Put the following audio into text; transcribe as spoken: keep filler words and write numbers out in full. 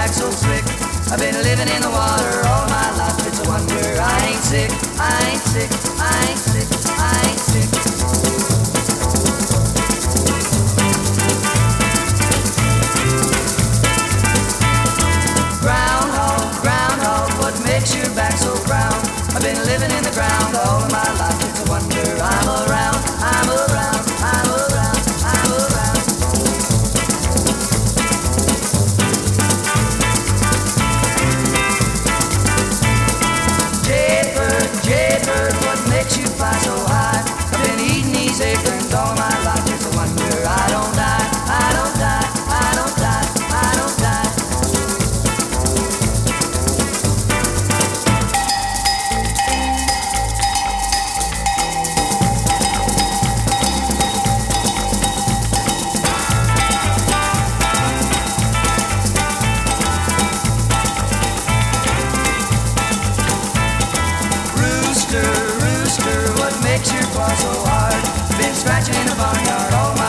back so slick. I've been living in the water all my life. It's a wonder I ain't sick. I ain't sick. I ain't sick. I ain't sick. Groundhog, groundhog, what makes your back so brown? I've been living in the ground all of my life. It's a wonder I'm around. I'm around. I'm around. I'm around. Jaybird, jaybird, what makes you fly so high? I've been eating these acorns all my life. It's a wonder I don't die. I don't die. I don't die. I don't die. Rooster, rooster, what makes your claw so hard? Been scratching in the barnyard all my